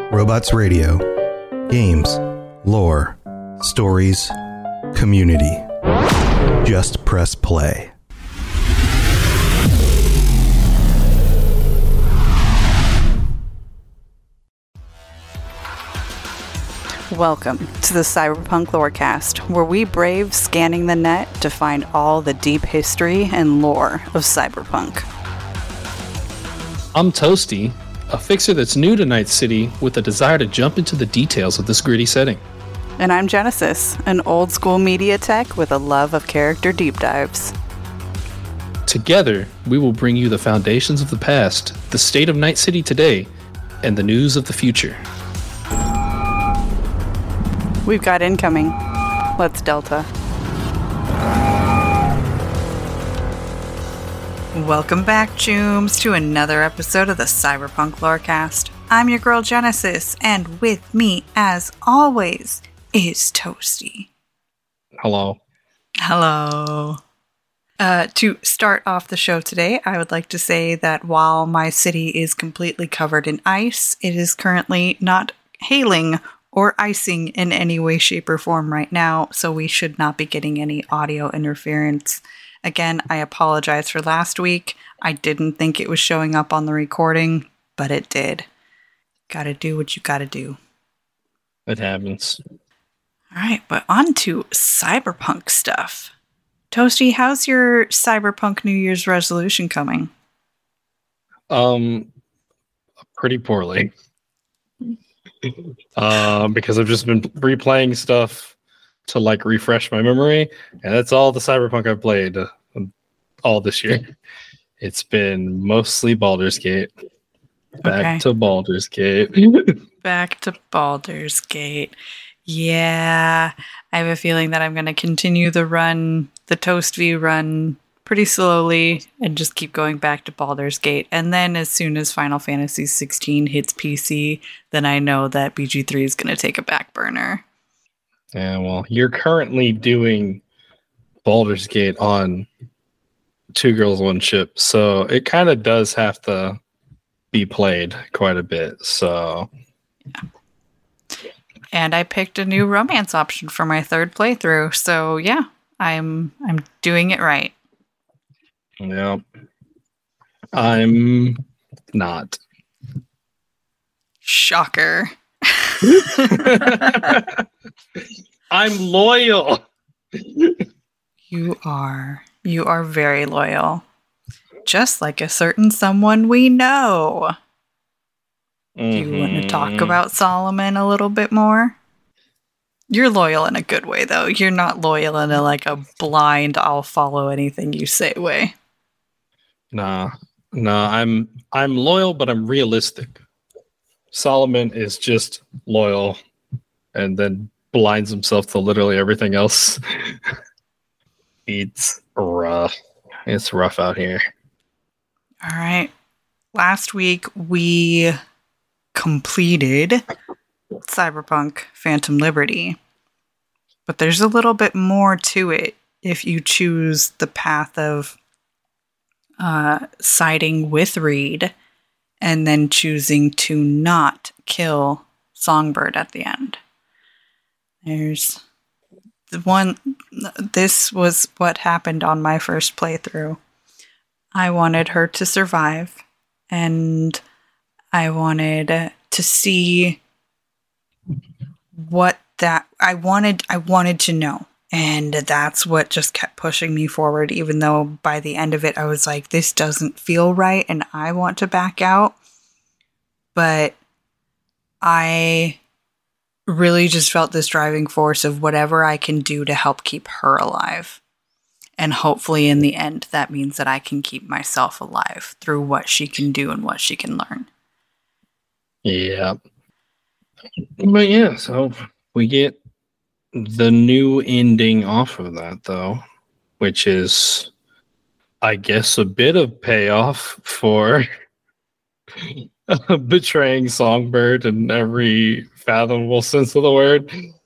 Robots Radio. Games, lore, stories, community. Just press play. Welcome to the Cyberpunk Lorecast, where we brave scanning the net to find all the deep history and lore of Cyberpunk. I'm Toasty, a fixer that's new to Night City with a desire to jump into the details of this gritty setting. And I'm Genesis, an old school media tech with a love of character deep dives. Together, we will bring you the foundations of the past, the state of Night City today, and the news of the future. We've got incoming. Let's Delta. Welcome back, Chooms, to another episode of the Cyberpunk Lorecast. I'm your girl Genesis, and with me, as always, is Toasty. Hello. Hello. To start off the show today, I would like to say that while my city is completely covered in ice, it is currently not hailing or icing in any way, shape, or form right now, so we should not be getting any audio interference. Again, I apologize for last week. I didn't think it was showing up on the recording, but it did. Gotta do what you gotta do. It happens. Alright, but on to Cyberpunk stuff. Toasty, how's your Cyberpunk New Year's resolution coming? Pretty poorly. Because I've just been replaying stuff to like refresh my memory, and that's all the Cyberpunk I've played all this year. It's been mostly Baldur's Gate. Back to Baldur's Gate. Back to Baldur's Gate. Yeah, I have a feeling that I'm going to continue the Toast V run pretty slowly and just keep going back to Baldur's Gate. And then as soon as Final Fantasy 16 hits PC, then I know that BG3 is going to take a back burner. Yeah, well, you're currently doing Baldur's Gate on Two Girls, One Ship, so it kind of does have to be played quite a bit, so... Yeah. And I picked a new romance option for my third playthrough, so yeah, I'm doing it right. Yep. I'm not. Shocker. I'm loyal. You are very loyal. Just like a certain someone we know. Do you want to talk about Solomon a little bit more? You're loyal in a good way, though. You're not loyal in a blind, I'll follow anything you say way. Nah, I'm loyal, but I'm realistic. Solomon is just loyal and then blinds himself to literally everything else. It's rough. It's rough out here. All right. Last week, we completed Cyberpunk Phantom Liberty. But there's a little bit more to it if you choose the path of siding with Reed and then choosing to not kill Songbird at the end. There's the one. This was what happened on my first playthrough. I wanted her to survive, and I wanted to see what that I wanted to know. And that's what just kept pushing me forward, even though by the end of it, I was like, this doesn't feel right and I want to back out. But I really just felt this driving force of whatever I can do to help keep her alive. And hopefully in the end, that means that I can keep myself alive through what she can do and what she can learn. Yeah. But yeah, so we get the new ending off of that, though, which is, I guess, a bit of payoff for betraying Songbird in every fathomable sense of the word.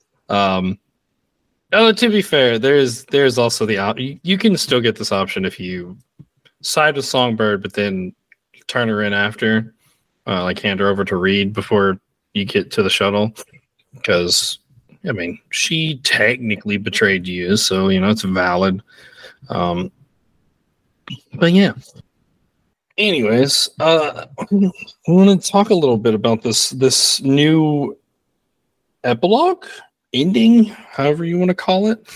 To be fair, there's also the you can still get this option if you side with Songbird, but then turn her in after, like hand her over to Reed before you get to the shuttle, because I mean, she technically betrayed you, so it's valid. But yeah. Anyways, I want to talk a little bit about this new epilogue, ending, however you want to call it.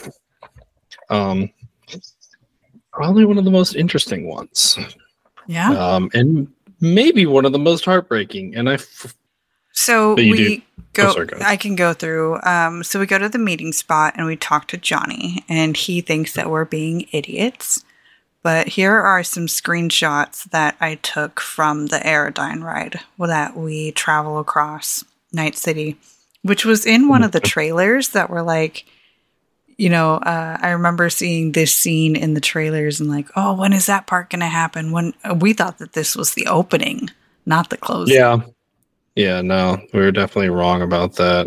Probably one of the most interesting ones. Yeah. And maybe one of the most heartbreaking. And So we go. Sorry, go ahead. I can go through. So we go to the meeting spot and we talk to Johnny, and he thinks that we're being idiots. But here are some screenshots that I took from the Aerodyne ride that we travel across Night City, which was in one of the trailers that were like, I remember seeing this scene in the trailers and like, oh, when is that part going to happen? When we thought that this was the opening, not the closing. Yeah. Yeah, no, we were definitely wrong about that.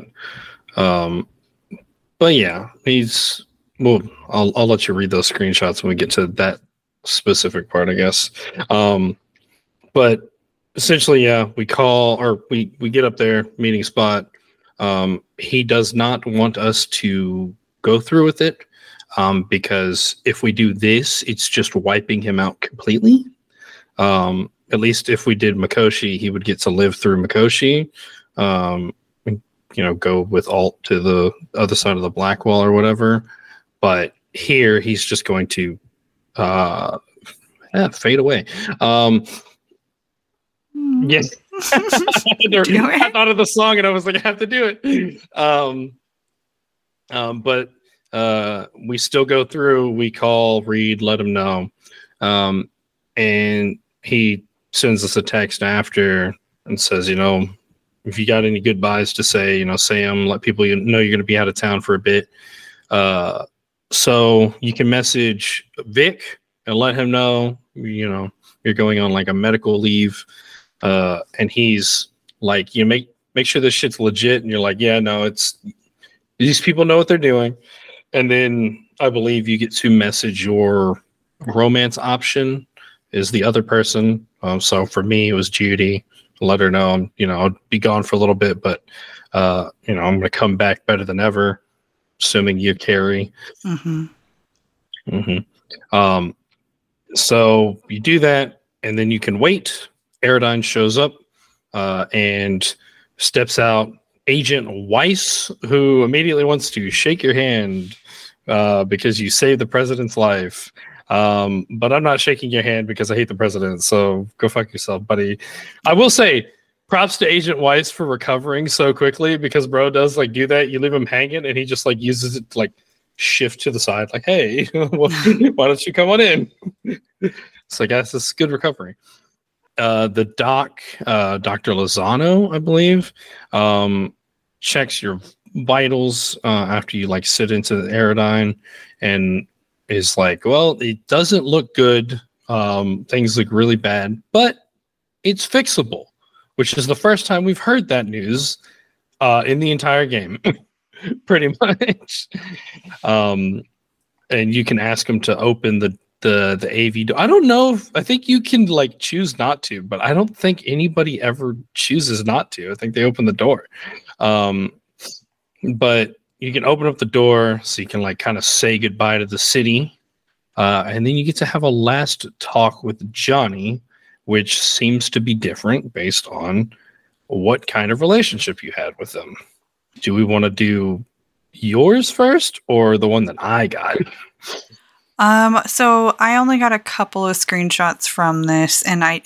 But yeah, I'll let you read those screenshots when we get to that specific part, I guess. But essentially, yeah, we get up there, meeting spot. He does not want us to go through with it, because if we do this, it's just wiping him out completely. At least if we did Mikoshi, he would get to live through Mikoshi, go with Alt to the other side of the black wall or whatever. But here, he's just going to fade away. Yes. I thought of the song and I was like, I have to do it. But we still go through. We call Reed, let him know, and he sends us a text after and says, if you got any goodbyes to say, say them. Let people know you're going to be out of town for a bit. So you can message Vic and let him know, you're going on like a medical leave. And he's like, make sure this shit's legit. And you're like, yeah, no, these people know what they're doing. And then I believe you get to message your romance option is the other person. So for me, it was Judy. Let her know, I'll be gone for a little bit, but, I'm going to come back better than ever, assuming you carry. Mm-hmm. Mm-hmm. So you do that, and then you can wait. Aerodyne shows up and steps out. Agent Weiss, who immediately wants to shake your hand because you saved the president's life. But I'm not shaking your hand because I hate the president, so go fuck yourself, buddy. I will say, props to Agent Weiss for recovering so quickly, because bro does like do that. You leave him hanging, and he just like uses it to like shift to the side, like, hey, why don't you come on in? So I guess it's good recovery. The doc, Dr. Lozano, I believe, checks your vitals after you like sit into the Aerodyne, and is like, well, it doesn't look good. Things look really bad, but it's fixable, which is the first time we've heard that news in the entire game, pretty much. And you can ask them to open the AV door. I don't know I think you can like choose not to, but I don't think anybody ever chooses not to. I think they open the door. But you can open up the door so you can like kind of say goodbye to the city. And then you get to have a last talk with Johnny, which seems to be different based on what kind of relationship you had with them. Do we want to do yours first or the one that I got? So I only got a couple of screenshots from this, and I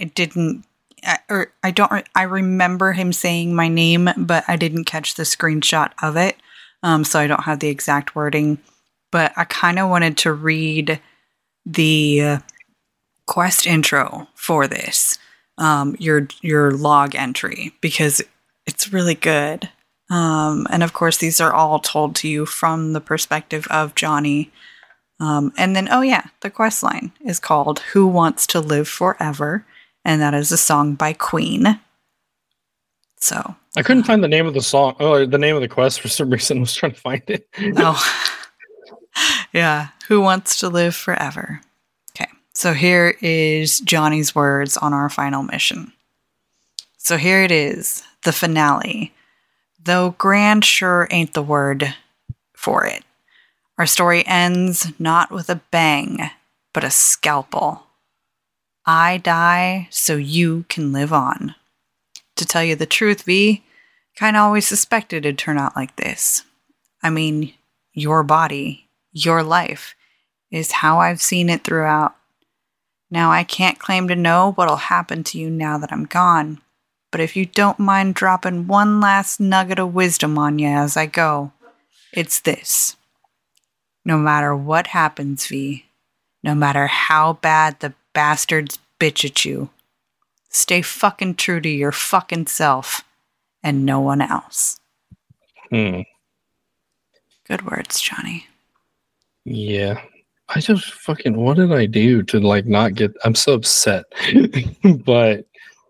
remember him saying my name, but I didn't catch the screenshot of it. So I don't have the exact wording, but I kind of wanted to read the quest intro for this, your log entry, because it's really good. And of course, these are all told to you from the perspective of Johnny. And then, the quest line is called Who Wants to Live Forever? And that is a song by Queen. So I couldn't find the name of the song or the name of the quest for some reason. I was trying to find it. Oh, yeah. Who Wants to Live Forever? Okay. So here is Johnny's words on our final mission. So here it is, the finale. though grand sure ain't the word for it. Our story ends not with a bang, but a scalpel. I die so you can live on. To tell you the truth, V, kinda always suspected it'd turn out like this. I mean, your body, your life, is how I've seen it throughout. Now, I can't claim to know what'll happen to you now that I'm gone, but if you don't mind dropping one last nugget of wisdom on you as I go, it's this. No matter what happens, V, no matter how bad the bastards bitch at you, stay fucking true to your fucking self and no one else. Good words, Johnny. Yeah. I just fucking, what did I do to like not get, I'm so upset. But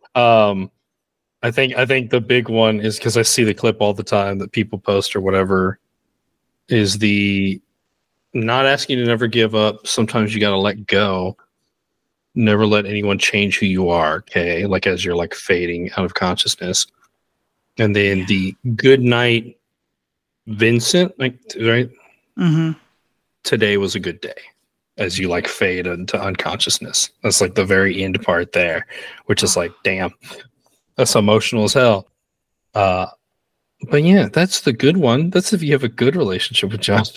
I think the big one is because I see the clip all the time that people post or whatever, is the not asking to never give up. Sometimes you got to let go. Never let anyone change who you are. Okay. Like as you're like fading out of consciousness. And then the good night, Vincent, like, right? Mm-hmm. Today was a good day as you like fade into unconsciousness. That's like the very end part there, which is like, damn, that's emotional as hell. But yeah, that's the good one. That's if you have a good relationship with John.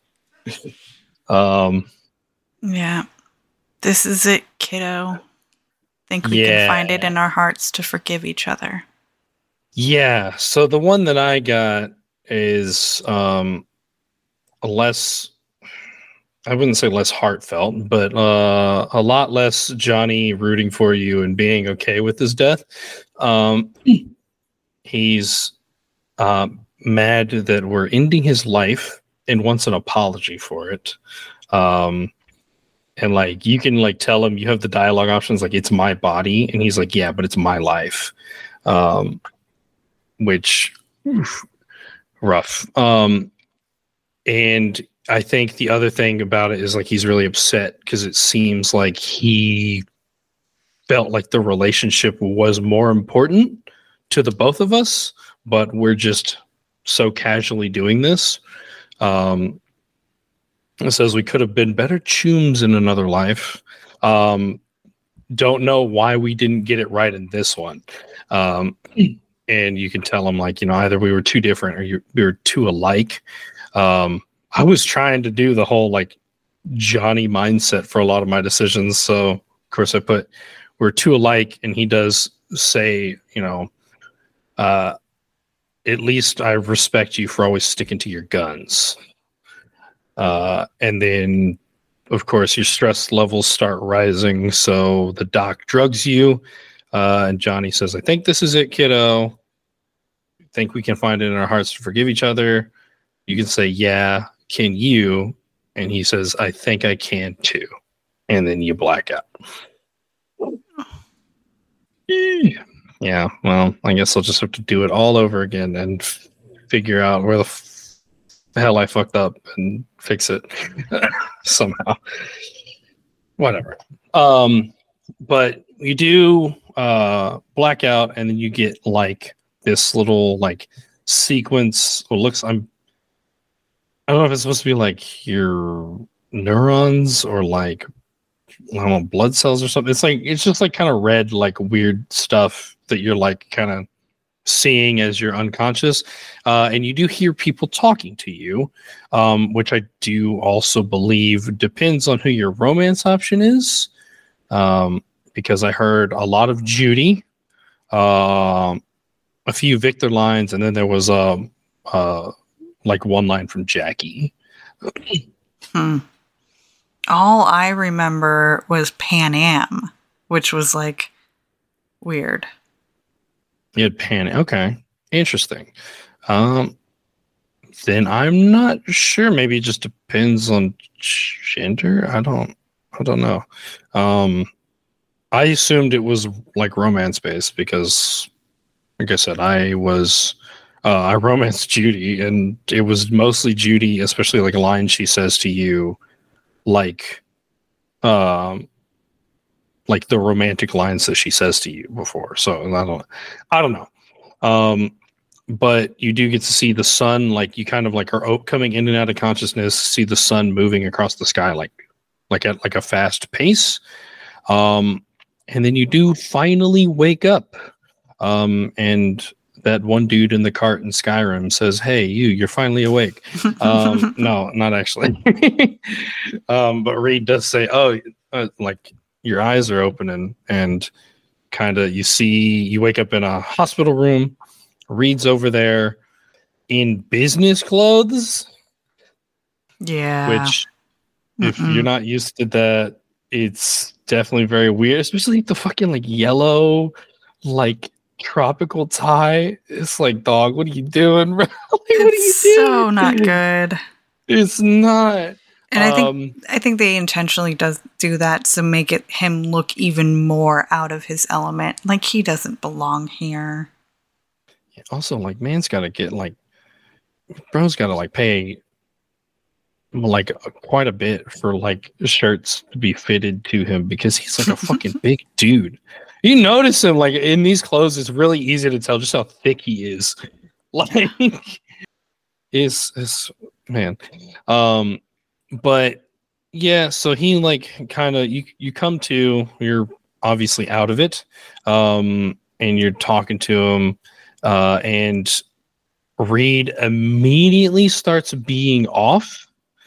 Yeah. This is it, kiddo. Think we can find it in our hearts to forgive each other. Yeah. So the one that I got is less, I wouldn't say less heartfelt, but a lot less Johnny rooting for you and being okay with his death. He's mad that we're ending his life and wants an apology for it. And like you can like tell him, you have the dialogue options like, it's my body, and he's like, yeah, but it's my life. Which rough. And I think the other thing about it is like he's really upset because it seems like he felt like the relationship was more important to the both of us, but we're just so casually doing this. It says we could have been better chooms in another life. Don't know why we didn't get it right in this one. And you can tell him like, you know, either we were too different or we were too alike. I was trying to do the whole like Johnny mindset for a lot of my decisions. So of course I put we're too alike, and he does say, you know, at least I respect you for always sticking to your guns. And then of course your stress levels start rising. So the doc drugs you, and Johnny says, I think this is it, kiddo. Think we can find it in our hearts to forgive each other. You can say, yeah, can you? And he says, I think I can too. And then you black out. Yeah, well, I guess I'll just have to do it all over again and figure out where the hell I fucked up and fix it somehow. Whatever. But you do black out, and then you get like this little like sequence. Or looks, I don't know if it's supposed to be like your neurons or like, I don't know, blood cells or something. It's just like kind of red, like weird stuff that you're like kind of seeing as you're unconscious. And you do hear people talking to you, which I do also believe depends on who your romance option is. Because I heard a lot of Judy, a few Victor lines, and then there was like one line from Jackie. All I remember was Pan Am, which was like weird. You had Pan. Okay, interesting. Then I'm not sure. Maybe it just depends on gender. I don't know. I assumed it was like romance based because, like I said, I romanced Judy, and it was mostly Judy, especially like a line she says to you, like the romantic lines that she says to you before. So I don't know. but you do get to see the sun, like you kind of like are coming in and out of consciousness, see the sun moving across the sky like at like a fast pace. And then you do finally wake up. And that one dude in the cart in Skyrim says, "Hey, you're finally awake." No, not actually. But Reed does say, "Oh, like your eyes are opening," and kind of you wake up in a hospital room. Reed's over there in business clothes. Yeah. Which, if you're not used to that, it's definitely very weird, especially the fucking like yellow, like tropical tie. It's like, dog, what are you doing, bro? Like, what are you doing? So not good. It's not. And I think they intentionally do that to make him look even more out of his element. Like he doesn't belong here. Also, like, man's got to get like, bro's got to like pay like quite a bit for like shirts to be fitted to him because he's like a fucking big dude. You notice him like in these clothes, it's really easy to tell just how thick he is. Like, is man. But yeah, so he like kind of you come to, you're obviously out of it, and you're talking to him, and Reed immediately starts being off.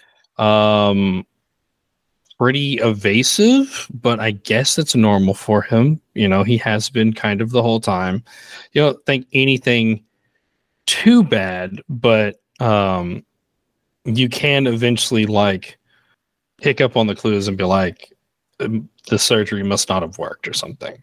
Pretty evasive, but I guess that's normal for him. You know, he has been kind of the whole time. You don't think anything too bad, but you can eventually like pick up on the clues and be like, the surgery must not have worked or something.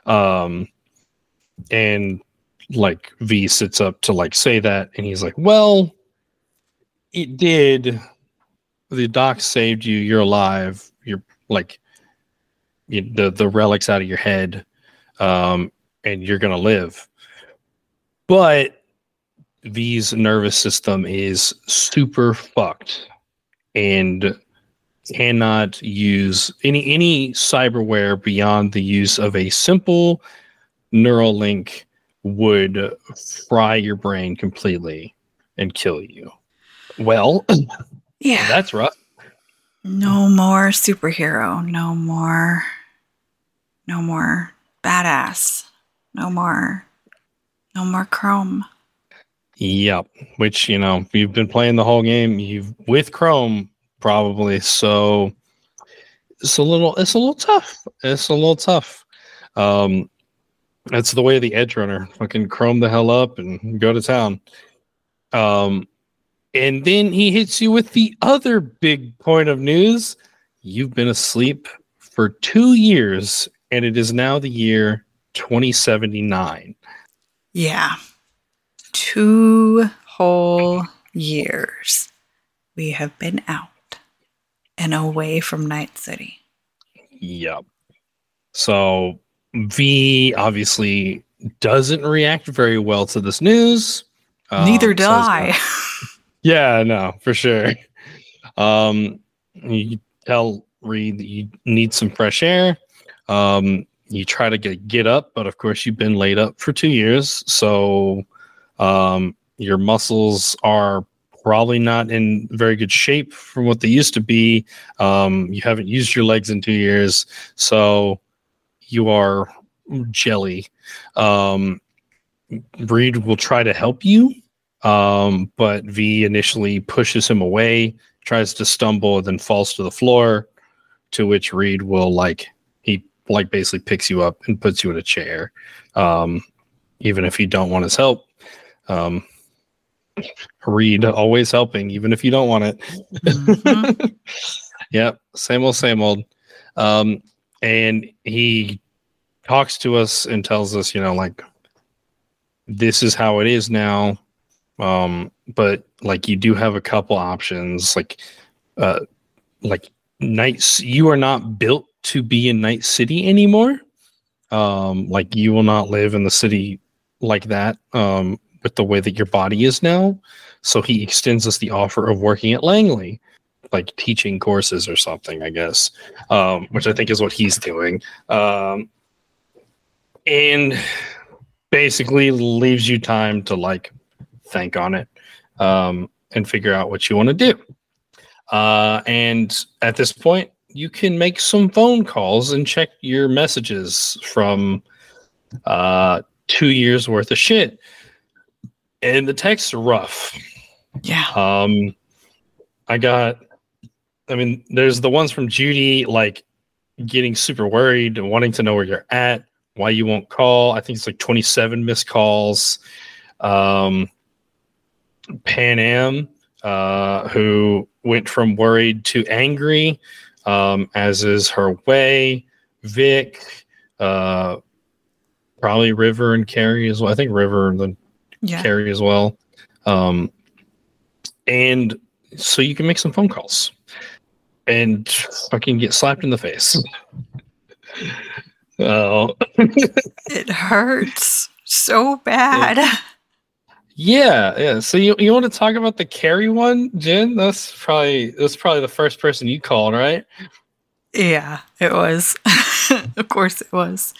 And like V sits up to like say that, and he's like, well, it did. The doc saved you. You're alive. You're like the relic's out of your head, and you're gonna live. But V's nervous system is super fucked and cannot use any cyberware beyond the use of a simple neural link would fry your brain completely and kill you. Well. Yeah. That's rough. No more superhero. No more badass. No more Chrome. Yep. Which, you know, you've been playing the whole game. With Chrome probably. So it's a little tough. It's a little tough. That's the way of the edge runner. Fucking Chrome the hell up and go to town. And then he hits you with the other big point of news. You've been asleep for 2 years, and it is now the year 2079. Yeah. 2 whole years we have been out and away from Night City. Yep. So V obviously doesn't react very well to this news. Neither do I. Yeah, no, for sure. You tell Reed that you need some fresh air. You try to get up, but of course you've been laid up for 2 years, so your muscles are probably not in very good shape from what they used to be. You haven't used your legs in 2 years, so you are jelly. Reed will try to help you. But V initially pushes him away, tries to stumble, then falls to the floor, to which Reed will basically picks you up and puts you in a chair. Even if you don't want his help. Reed always helping, even if you don't want it. Mm-hmm. Yep. Same old. And he talks to us and tells us, you know, like, this is how it is now. But like you do have a couple options, like nights. You are not built to be in Night City anymore. Like you will not live in the city like that. With the way that your body is now. So he extends us the offer of working at Langley, like teaching courses or something, I guess. Which I think is what he's doing. And basically leaves you time to like think on it, and figure out what you want to do. And at this point, you can make some phone calls and check your messages from 2 years worth of shit. And the texts are rough. Yeah. There's the ones from Judy, like getting super worried and wanting to know where you're at, why you won't call. I think it's like 27 missed calls. Pan Am, who went from worried to angry, as is her way. Vic, probably River and Carrie as well. I think River and then Carrie as well. And so you can make some phone calls and fucking get slapped in the face. Oh, it hurts so bad. Yeah. So you want to talk about the Carrie one, Jen? That's probably the first person you called, right? Yeah, it was. Of course it was.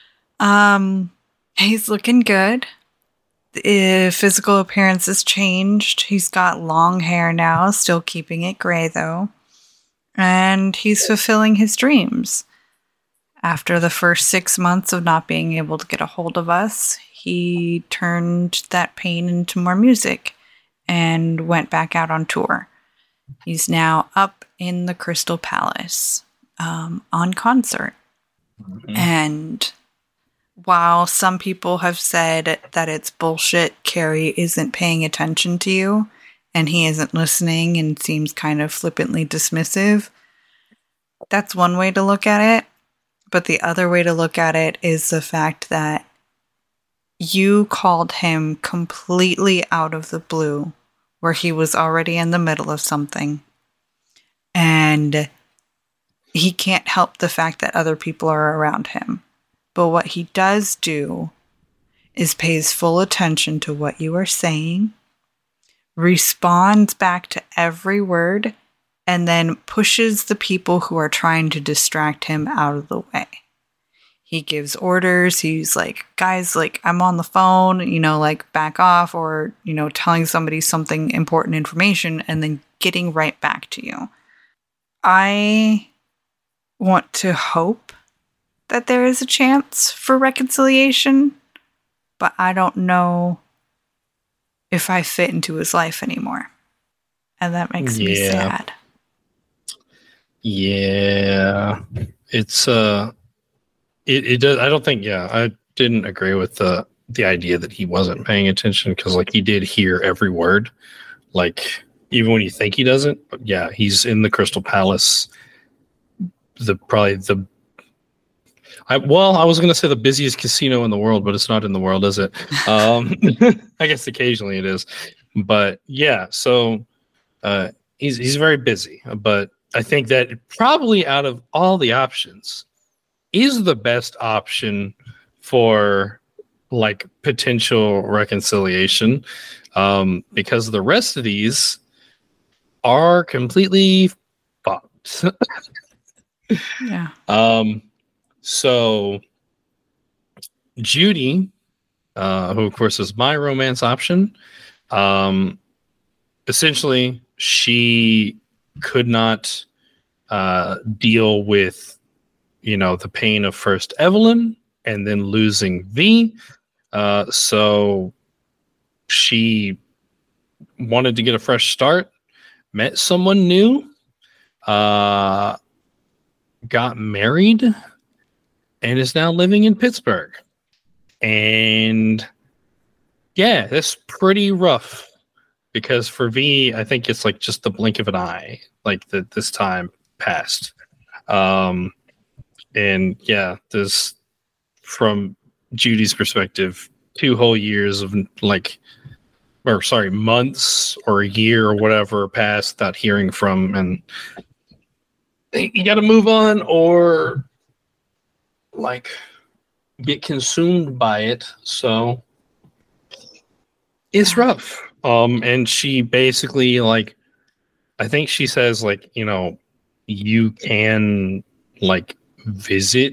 He's looking good. The physical appearance has changed. He's got long hair now, still keeping it gray though. And he's fulfilling his dreams. After the first 6 months of not being able to get a hold of us, he turned that pain into more music and went back out on tour. He's now up in the Crystal Palace on concert. Mm-hmm. And while some people have said that it's bullshit, Carrie isn't paying attention to you and he isn't listening and seems kind of flippantly dismissive, that's one way to look at it. But the other way to look at it is the fact that you called him completely out of the blue, where he was already in the middle of something. And he can't help the fact that other people are around him. But what he does do is pays full attention to what you are saying, responds back to every word, and then pushes the people who are trying to distract him out of the way. He gives orders. He's like, guys, like, I'm on the phone, like, back off, or, telling somebody something important information and then getting right back to you. I want to hope that there is a chance for reconciliation, but I don't know if I fit into his life anymore. And that makes me sad. Yeah, it's it does. I don't think. Yeah, I didn't agree with the idea that he wasn't paying attention, because like he did hear every word, like even when you think he doesn't. But yeah, he's in the Crystal Palace. I was gonna say the busiest casino in the world, but it's not in the world, is it? I guess occasionally it is, but yeah. So he's very busy, but I think that probably out of all the options is the best option for like potential reconciliation, because the rest of these are completely fucked. Yeah. So Judy, who of course is my romance option, essentially she could not deal with, the pain of first Evelyn and then losing V. So she wanted to get a fresh start, met someone new, got married, and is now living in Pittsburgh. And yeah, that's pretty rough. Because for V, I think it's like just the blink of an eye, like this time passed. And yeah, this, from Judy's perspective, 2 whole years of months or a year or whatever passed without hearing from, and you got to move on or like get consumed by it. So it's rough. And she basically, like, I think she says, like, you can like visit,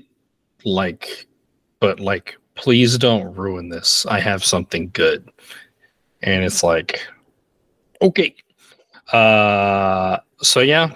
like, but like, please don't ruin this. I have something good. And it's like, okay. So yeah.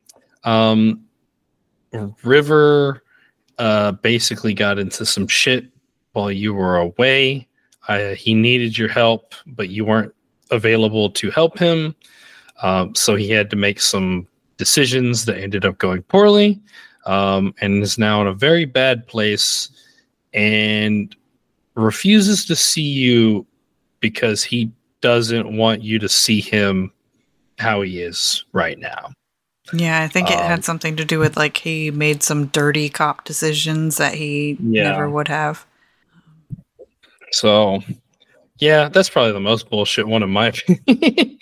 River basically got into some shit while you were away. He needed your help, but you weren't available to help him. So he had to make some decisions that ended up going poorly, and is now in a very bad place and refuses to see you because he doesn't want you to see him how he is right now. Yeah, I think it had something to do with like he made some dirty cop decisions that he never would have. So, yeah, that's probably the most bullshit one in my opinion.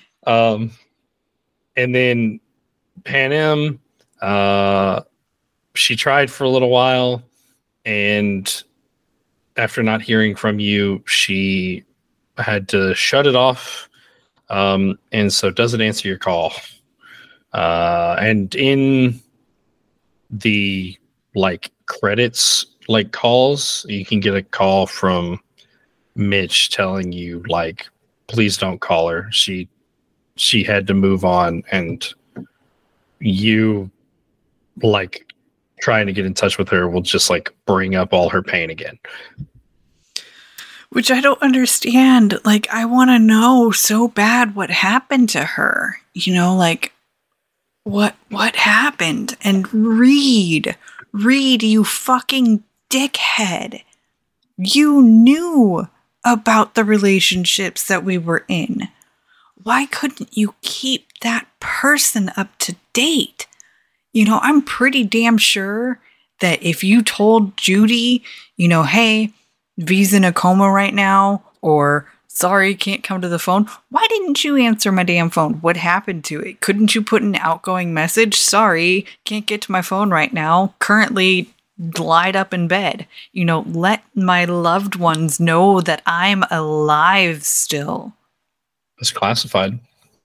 And then Pan Am, she tried for a little while, and after not hearing from you, she had to shut it off, and so doesn't answer your call. And in the like credits, like calls, you can get a call from Mitch telling you like, please don't call her. She had to move on, and you like trying to get in touch with her will just like bring up all her pain again. Which I don't understand. Like, I want to know so bad what happened to her. You know, like what happened? And Reed, you fucking dickhead. You knew about the relationships that we were in. Why couldn't you keep that person up to date? You know, I'm pretty damn sure that if you told Judy, you know, hey, V's in a coma right now, or sorry, can't come to the phone. Why didn't you answer my damn phone? What happened to it? Couldn't you put an outgoing message? Sorry, can't get to my phone right now. Currently lied up in bed. You know, let my loved ones know that I'm alive still. It's classified.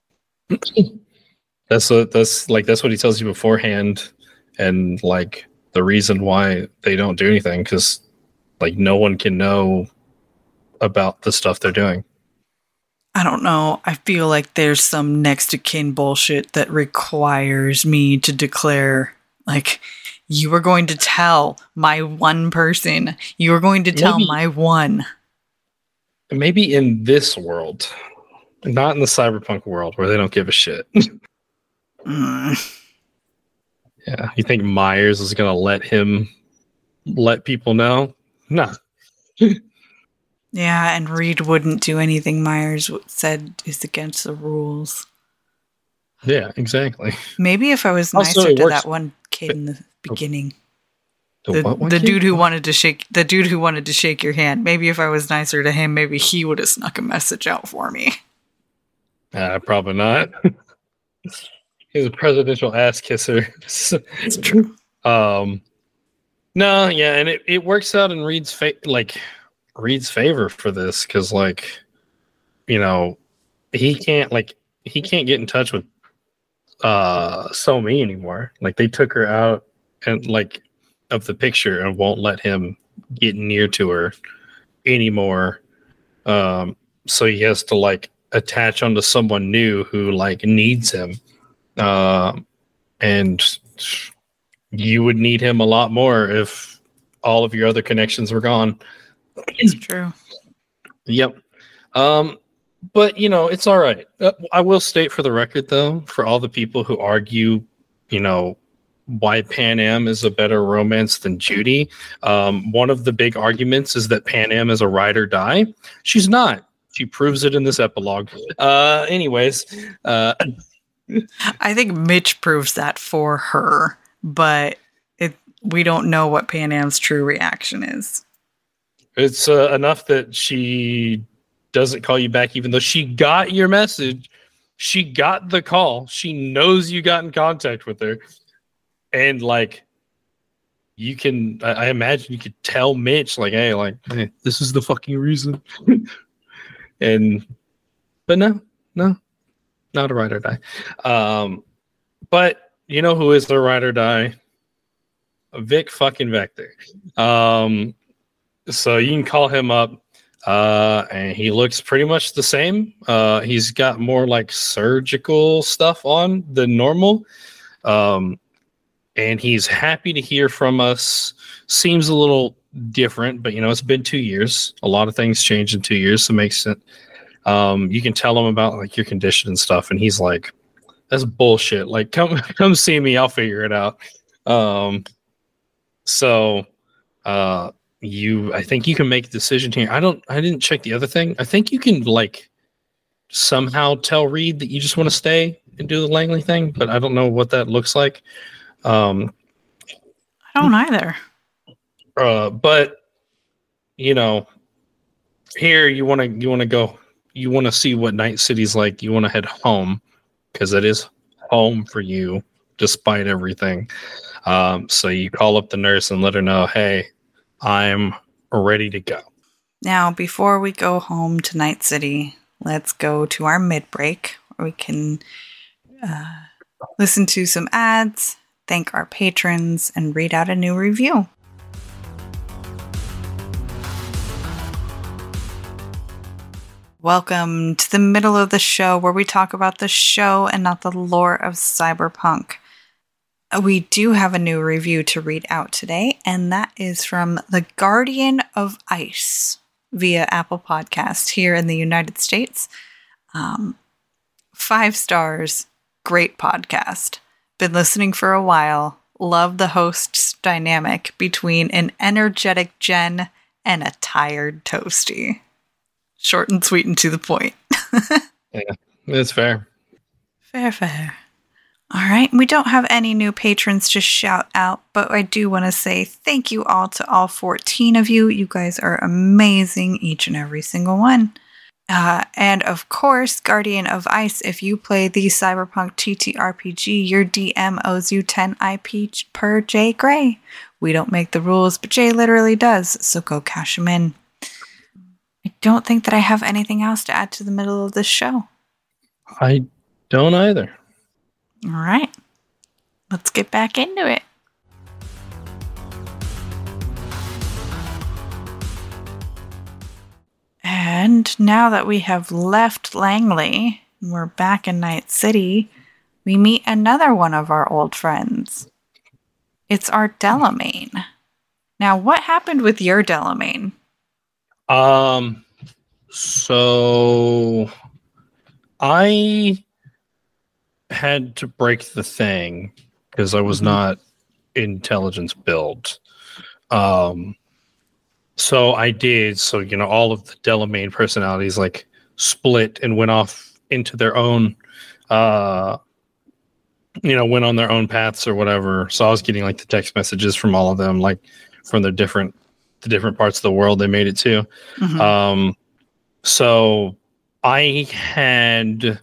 That's what he tells you beforehand, and like the reason why they don't do anything, because like no one can know about the stuff they're doing. I don't know. I feel like there's some next of kin bullshit that requires me to declare, like, you are going to tell my one person. You are going to tell my one. Maybe in this world, not in the cyberpunk world where they don't give a shit. Yeah. You think Myers is going to let people know? No. Yeah, and Reed wouldn't do anything Myers said is against the rules. Yeah, exactly. Maybe if I was nicer to that one kid in the beginning. The dude who wanted to shake your hand. Maybe if I was nicer to him, maybe he would have snuck a message out for me. Probably not. He's a presidential ass kisser. It's true. No, yeah, and it works out in Reed's favor for this, because like, you know, he can't get in touch with Somi anymore. Like, they took her out and like of the picture and won't let him get near to her anymore. So he has to like attach onto someone new who like needs him. And you would need him a lot more if all of your other connections were gone. It's true. Yep. But you know, it's all right. I will state for the record, though, for all the people who argue, you know, why Pan Am is a better romance than Judy. One of the big arguments is that Pan Am is a ride or die. She's not. She proves it in this epilogue. Anyways, I think Mitch proves that for her, but we don't know what Pan Am's true reaction is. It's enough that she doesn't call you back, even though she got your message. She got the call. She knows you got in contact with her. And like, you can, I imagine you could tell Mitch, like, hey, this is the fucking reason. But no, not a ride or die. But you know who is a ride or die? Vic fucking Vector. So you can call him up. And he looks pretty much the same. He's got more like surgical stuff on than normal. And he's happy to hear from us. Seems a little different, but it's been 2 years. A lot of things change in 2 years, so it makes sense. You can tell him about like your condition and stuff, and he's like, "That's bullshit. Like, come see me. I'll figure it out." I think you can make a decision here. I didn't check the other thing. I think you can like somehow tell Reed that you just want to stay and do the Langley thing, but I don't know what that looks like. I don't either. But here you want to go. You want to see what Night City's like. You want to head home because it is home for you, despite everything. So you call up the nurse and let her know, "Hey, I'm ready to go." Now, before we go home to Night City, let's go to our mid-break where we can listen to some ads, thank our patrons, and read out a new review. Welcome to the middle of the show where we talk about the show and not the lore of Cyberpunk. We do have a new review to read out today, and that is from The Guardian of Ice via Apple Podcast here in the United States. 5 stars, great podcast. Been listening for a while. Love the host's dynamic between an energetic Jen and a tired Toasty. Short and sweet and to the point. Yeah, that's fair. Fair. All right, we don't have any new patrons to shout out, but I do want to say thank you all to all 14 of you. You guys are amazing, each and every single one. And of course, Guardian of Ice, if you play the Cyberpunk TTRPG, your DM owes you 10 IP per Jay Gray. We don't make the rules, but Jay literally does, so go cash them in. I don't think that I have anything else to add to the middle of this show. I don't either. All right, let's get back into it. And now that we have left Langley, and we're back in Night City, we meet another one of our old friends. It's our Delamain. Now, what happened with your Delamain? So I had to break the thing because I was not intelligence built. So I did. So, all of the Delamain personalities like split and went off into their own, went on their own paths or whatever. So I was getting like the text messages from all of them, like from the different parts of the world they made it to. So I had,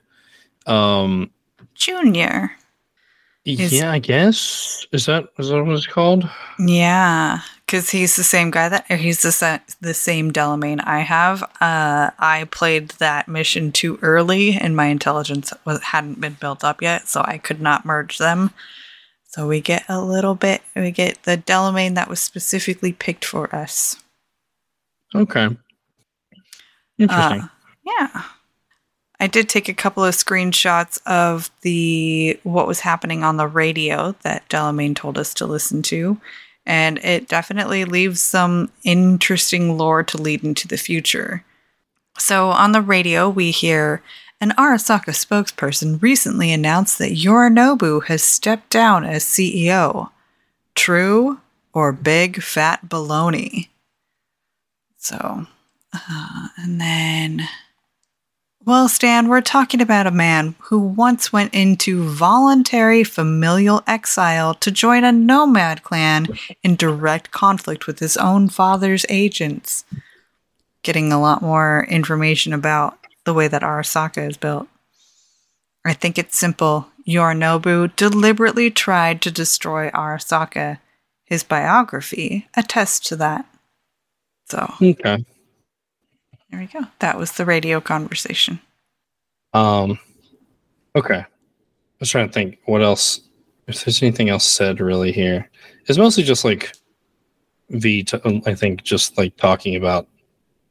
Junior. Yeah, I guess. Is that what it's called? Yeah, because he's the same guy he's the same Delamain I have. I played that mission too early, and my intelligence hadn't been built up yet, so I could not merge them. So we get the Delamain that was specifically picked for us. Okay. Interesting. Yeah. I did take a couple of screenshots of what was happening on the radio that Delamain told us to listen to, and it definitely leaves some interesting lore to lead into the future. So on the radio, we hear an Arasaka spokesperson recently announced that Yorinobu has stepped down as CEO. True or big fat baloney? So, and then... Well, Stan, we're talking about a man who once went into voluntary familial exile to join a nomad clan in direct conflict with his own father's agents. Getting a lot more information about the way that Arasaka is built. I think it's simple. Yorinobu deliberately tried to destroy Arasaka. His biography attests to that. So. Okay. There we go. That was the radio conversation. Okay. I was trying to think what else, if there's anything else said really here. It's mostly just like I think just like talking about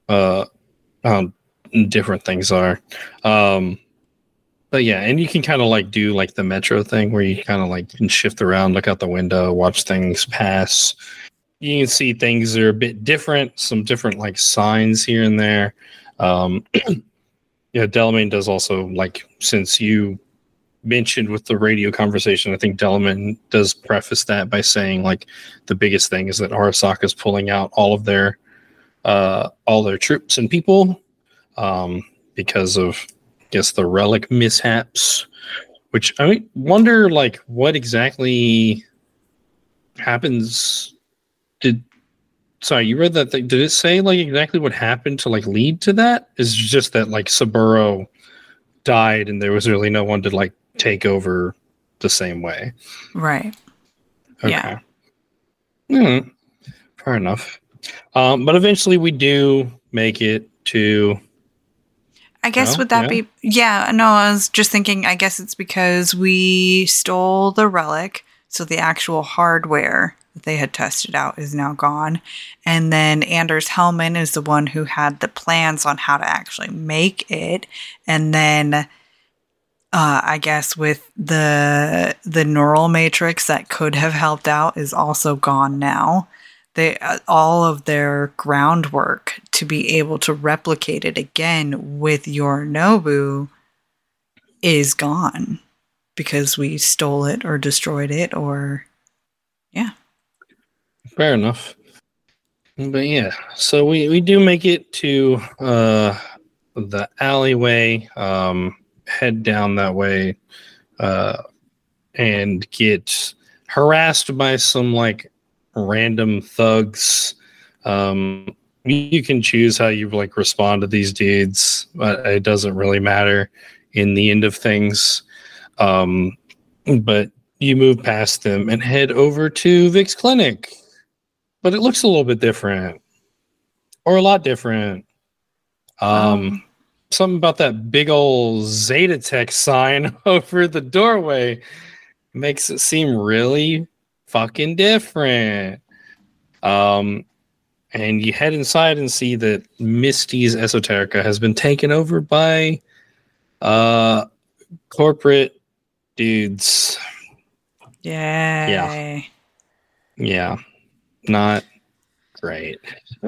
how different things are. But yeah, and you can kind of like do like the Metro thing where you kind of like can shift around, look out the window, watch things pass. You can see things that are a bit different, some different like signs here and there. Yeah, Delamain does also, like, since you mentioned with the radio conversation, I think Delamain does preface that by saying like the biggest thing is that Arasaka's pulling out all their troops and people because of, I guess, the relic mishaps, which I wonder like what exactly happens. Sorry, you read that thing. Did it say like exactly what happened to like lead to that? Is it just that like Saburo died and there was really no one to like take over the same way? Right. Okay. Yeah. Fair enough. But eventually we do make it to. I guess would that be? Yeah. No, I was just thinking. I guess it's because we stole the relic, so the actual hardware that they had tested out is now gone. And then Anders Hellman is the one who had the plans on how to actually make it. And then I guess with the neural matrix that could have helped out is also gone now. They all of their groundwork to be able to replicate it again with Yorinobu is gone because we stole it or destroyed it or yeah. Fair enough. But yeah, so we do make it to the alleyway, head down that way, and get harassed by some like random thugs. You can choose how you like respond to these dudes, but it doesn't really matter in the end of things. But you move past them and head over to Vic's clinic. But it looks a little bit different. Or a lot different. Something about that big old Zetatech sign over the doorway makes it seem really fucking different. And you head inside and see that Misty's Esoterica has been taken over by corporate dudes. Yay. Yeah. Not great.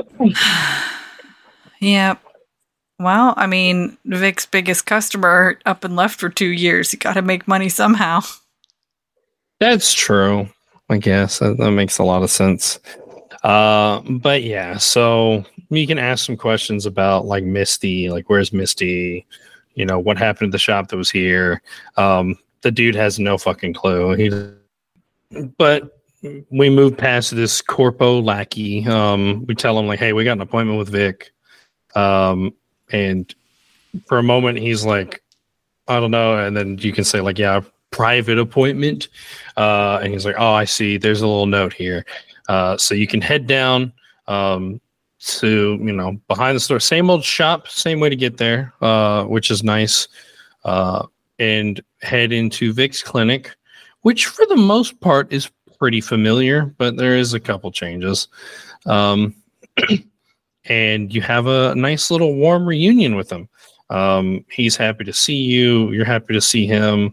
Yep. Well, I mean, Vic's biggest customer up and left for 2 years. You got to make money somehow. That's true. I guess that makes a lot of sense. But yeah, so you can ask some questions about like Misty, like where's Misty? You know, what happened to the shop that was here? The dude has no fucking clue. But we move past this corpo lackey. We tell him like, hey, we got an appointment with Vic. And for a moment he's like, I don't know. And then you can say like, yeah, private appointment. And he's like, oh, I see. There's a little note here. So you can head down to, you know, behind the store, same old shop, same way to get there, which is nice. And head into Vic's clinic, which for the most part is pretty familiar, but there is a couple changes. And you have a nice little warm reunion with him. He's happy to see you. You're happy to see him.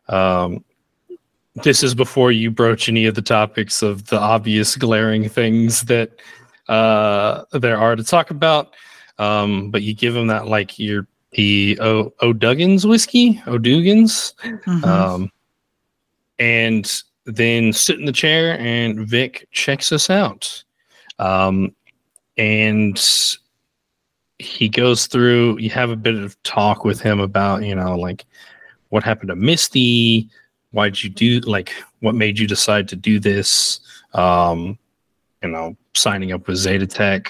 This is before you broach any of the topics of the obvious glaring things that there are to talk about. But you give him that like the O'Duggins whiskey, O'Duggins. Mm-hmm. And then sit in the chair and Vic checks us out. And he goes through, you have a bit of talk with him about, you know, like what happened to Misty? Why'd you do, like, what made you decide to do this? You know, signing up with Zetatech.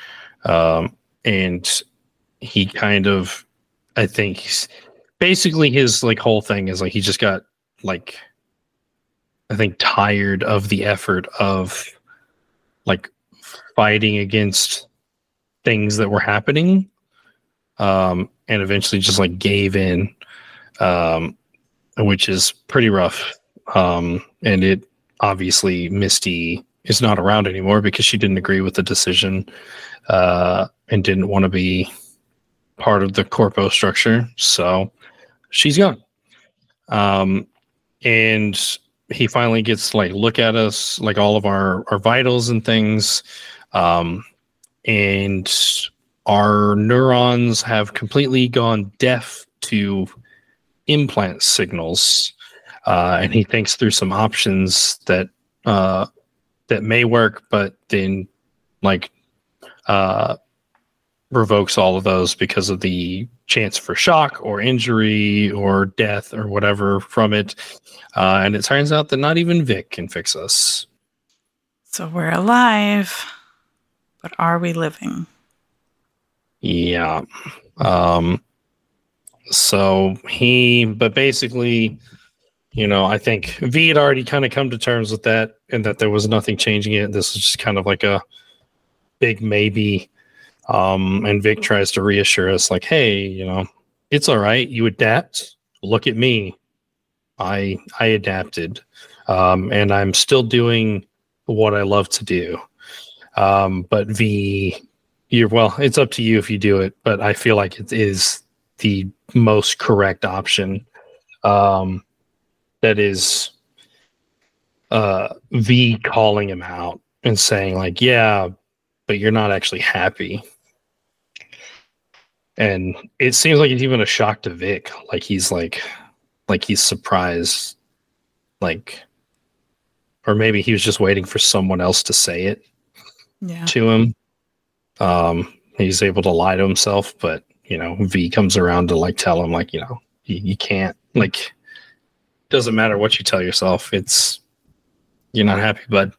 And he kind of, I think, basically his like whole thing is like, he just got like, I think, tired of the effort of like fighting against things that were happening, and eventually just like gave in, which is pretty rough. And it obviously Misty is not around anymore because she didn't agree with the decision and didn't want to be part of the corpo structure. So she's gone. And he finally gets like look at us, like all of our vitals and things. And our neurons have completely gone deaf to implant signals. And he thinks through some options that may work, but then like revokes all of those because of the chance for shock or injury or death or whatever from it. And it turns out that not even Vic can fix us. So we're alive, but are we living? Yeah. But basically, you know, I think V had already kind of come to terms with that and that there was nothing changing it. This is just kind of like a big maybe. And Vic tries to reassure us like, hey, you know, it's all right. You adapt. Look at me. I adapted. And I'm still doing what I love to do. But V, it's up to you if you do it, but I feel like it is the most correct option. That is V calling him out and saying like, yeah, but you're not actually happy. And it seems like it's even a shock to Vic. Like he's surprised, like, or maybe he was just waiting for someone else to say it to him. He's able to lie to himself, but you know, V comes around to like tell him like, you know, you can't, like, doesn't matter what you tell yourself. You're not happy, bud.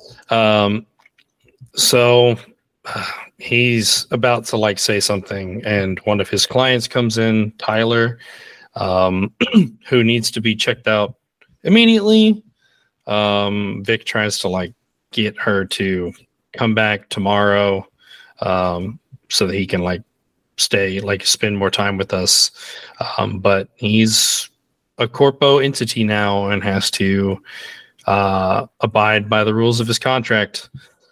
So he's about to like say something, and one of his clients comes in, Tyler, who needs to be checked out immediately. Vic tries to like get her to come back tomorrow, so that he can like stay, like spend more time with us. But he's a corpo entity now and has to abide by the rules of his contract.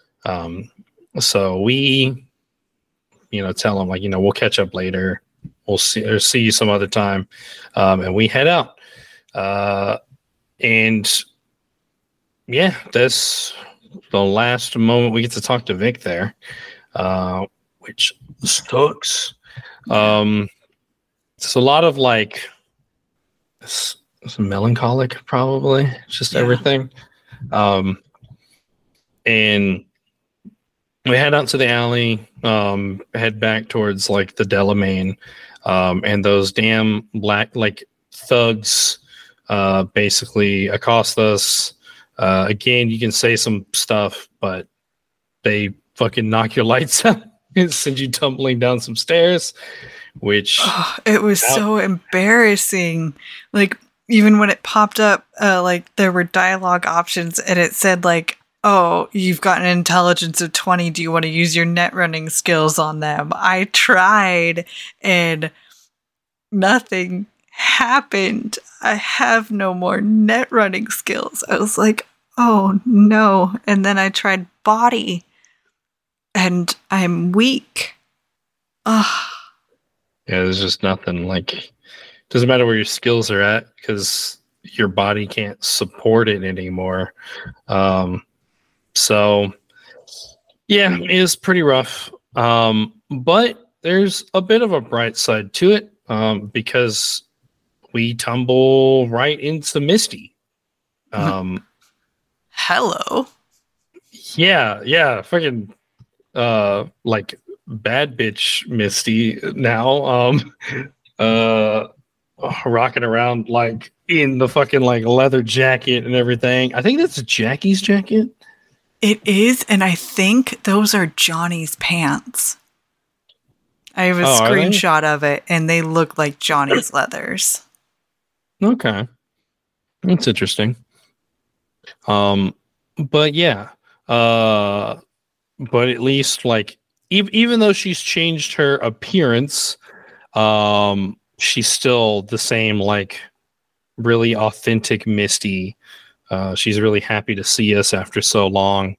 So we, you know, tell him like, you know, we'll catch up later. We'll see you some other time. And we head out. And yeah, that's the last moment we get to talk to Vic there, which sucks. It's a lot of like, it's melancholic, probably just everything. And we head out to the alley, head back towards like the Delamain, and those damn black like thugs basically accost us. Again, you can say some stuff, but they fucking knock your lights out and send you tumbling down some stairs, which it was so embarrassing. Like, even when it popped up, like there were dialogue options and it said like, oh, you've got an intelligence of 20. Do you want to use your net running skills on them? I tried and nothing happened. I have no more net running skills. I was like, oh no. And then I tried body and I'm weak. Ugh. Yeah, there's just nothing. Like, doesn't matter where your skills are at because your body can't support it anymore. So yeah, it is pretty rough. But there's a bit of a bright side to it, because we tumble right into Misty. Hello. Yeah, fucking like bad bitch Misty now. Rocking around like in the fucking like leather jacket and everything. I think that's Jackie's jacket. It is, and I think those are Johnny's pants. I have a screenshot of it, and they look like Johnny's leathers. Okay. That's interesting. But yeah. But at least, like, even though she's changed her appearance, she's still the same, like, really authentic Misty She's really happy to see us after so long.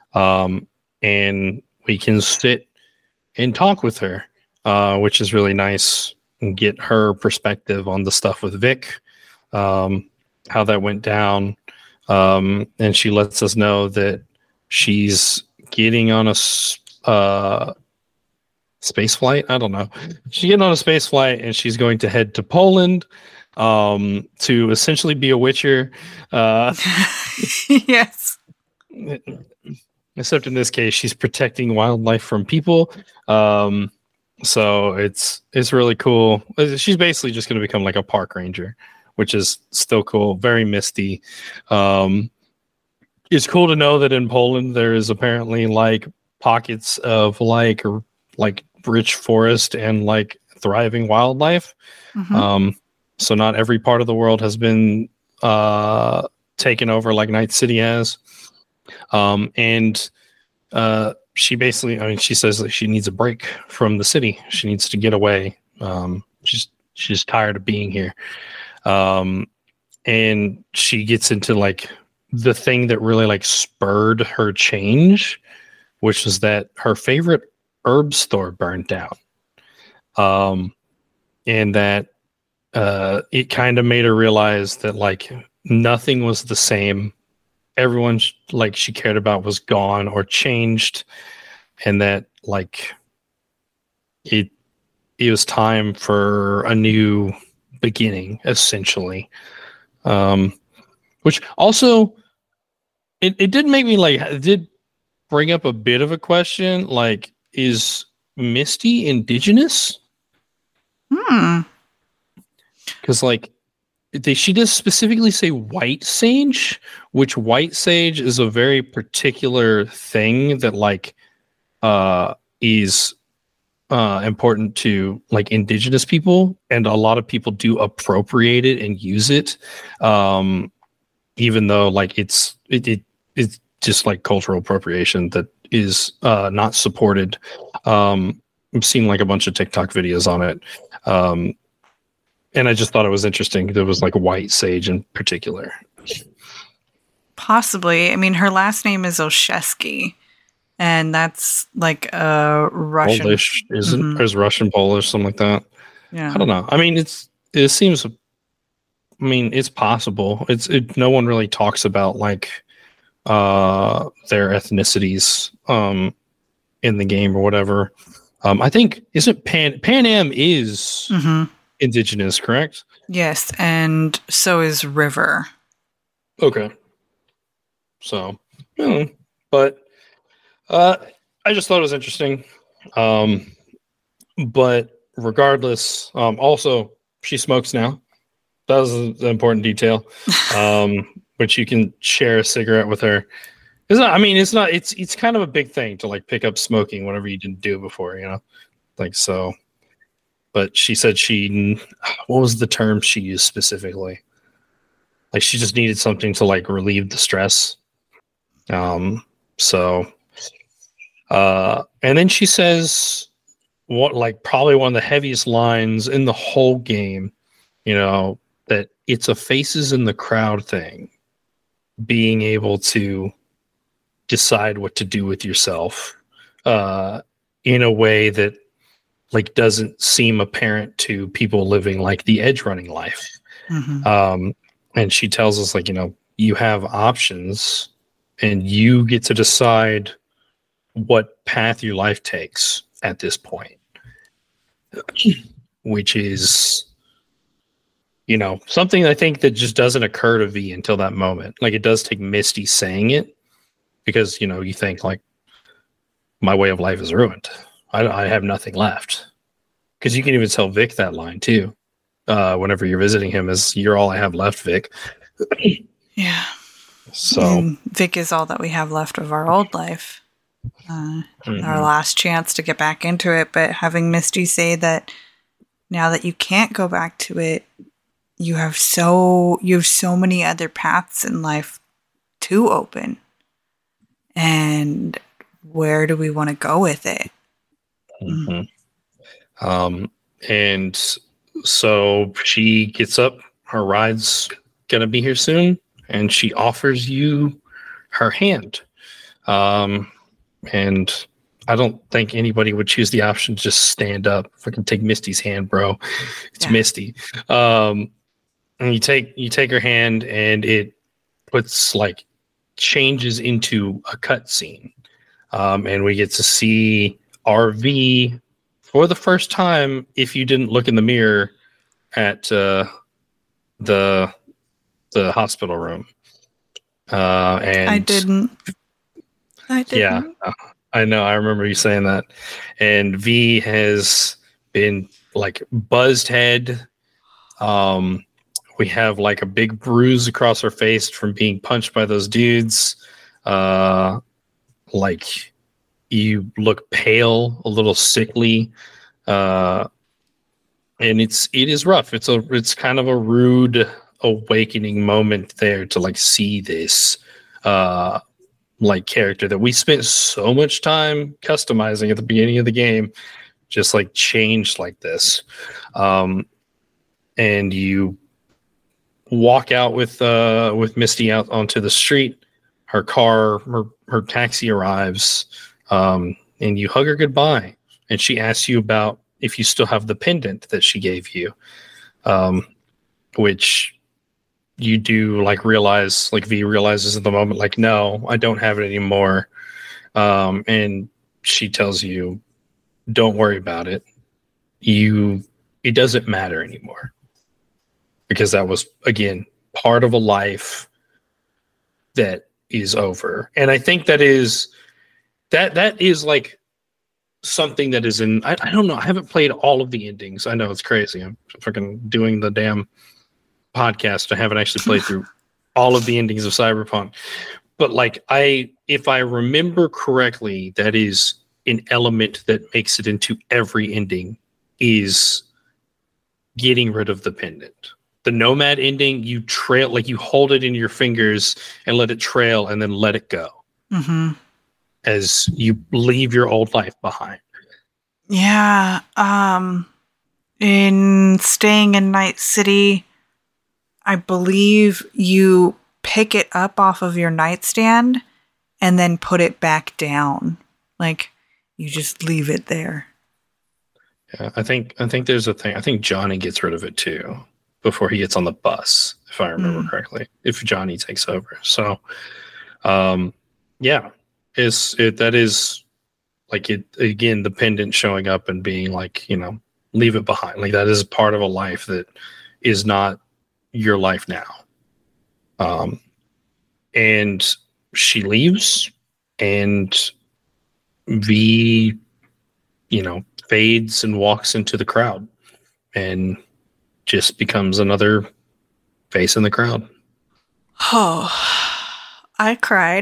And we can sit and talk with her, which is really nice, and get her perspective on the stuff with Vic, how that went down. And she lets us know that she's getting on a space flight. I don't know. She's getting on a space flight, and she's going to head to Poland to essentially be a Witcher. Yes. Except in this case, she's protecting wildlife from people. So it's really cool. She's basically just going to become like a park ranger, which is still cool. Very misty. It's cool to know that in Poland there is apparently like pockets of like rich forest and like thriving wildlife. Mm-hmm. So not every part of the world has been taken over like Night City has. She basically, I mean, she says that she needs a break from the city. She needs to get away. She's tired of being here. And she gets into like the thing that really like spurred her change, which is that her favorite herb store burned down. And that it kind of made her realize that like nothing was the same. Everyone like she cared about was gone or changed, and that like it was time for a new beginning, essentially. Which also it did make me like, it did bring up a bit of a question, like, is Misty indigenous? Because like she does specifically say white sage, which white sage is a very particular thing that like is important to like indigenous people, and a lot of people do appropriate it and use it, even though like it's just like cultural appropriation that is not supported. I've seen like a bunch of TikTok videos on it. And I just thought it was interesting. There was like white sage in particular. Possibly. I mean, her last name is Olszewski, and that's like a Russian. Polish, isn't? Mhm. There's Russian, Polish, something like that. Yeah. I don't know. I mean, it seems. I mean, it's possible. No one really talks about like their ethnicities in the game or whatever. I think isn't Pan Am is. Mm-hmm. Indigenous, correct? Yes, and so is River. Okay. So, but I just thought it was interesting. But regardless, also she smokes now. That was an important detail. Which you can share a cigarette with her. It's kind of a big thing to like pick up smoking whenever you didn't do it before, you know? Like so. But she said what was the term she used specifically? Like she just needed something to like relieve the stress. And then she says what, like probably one of the heaviest lines in the whole game, you know, that it's a faces in the crowd thing, being able to decide what to do with yourself, in a way that like doesn't seem apparent to people living like the edge running life. Mm-hmm. And she tells us like, you know, you have options and you get to decide what path your life takes at this point, which is, you know, something I think that just doesn't occur to V until that moment. Like it does take Misty saying it because, you know, you think like my way of life is ruined. I have nothing left, because you can even tell Vic that line too. Whenever you're visiting him, is you're all I have left, Vic. Yeah. So and Vic is all that we have left of our old life. Our last chance to get back into it, but having Misty say that now that you can't go back to it, you have so many other paths in life to open, and where do we want to go with it? Mm-hmm. And so she gets up. Her ride's gonna be here soon. and she offers you her hand. And I don't think anybody would choose the option to just stand up. If I can take Misty's hand, bro, it's Misty. And you take her hand, and it puts like changes into a cutscene, and we get to see RV for the first time. If you didn't look in the mirror at the hospital room, and I didn't. Yeah, I know. I remember you saying that. And V has been like buzzed head. We have like a big bruise across her face from being punched by those dudes. Like you look pale, a little sickly. And it is rough. It's kind of a rude awakening moment there to like see this like character that we spent so much time customizing at the beginning of the game just like changed like this. And you walk out with Misty out onto the street. Her taxi arrives, and you hug her goodbye, and she asks you about if you still have the pendant that she gave you, which you do like realize, like V realizes at the moment, like, no, I don't have it anymore. And she tells you, don't worry about it. It doesn't matter anymore, because that was, again, part of a life that is over. And I think that is like something that is in, I don't know. I haven't played all of the endings. I know it's crazy. I'm freaking doing the damn podcast. I haven't actually played through all of the endings of Cyberpunk, but like if I remember correctly, that is an element that makes it into every ending, is getting rid of the pendant. The Nomad ending, you trail, like you hold it in your fingers and let it trail, and then let it go as you leave your old life behind. Yeah. In staying in Night City, I believe you pick it up off of your nightstand and then put it back down. Like, you just leave it there. Yeah, I think there's a thing. I think Johnny gets rid of it too before he gets on the bus, if I remember correctly. If Johnny takes over, so yeah, that is like it again. The pendant showing up and being like, leave it behind. Like that is part of a life that is not your life now. And she leaves, and V, fades and walks into the crowd and just becomes another face in the crowd. Oh, I cried.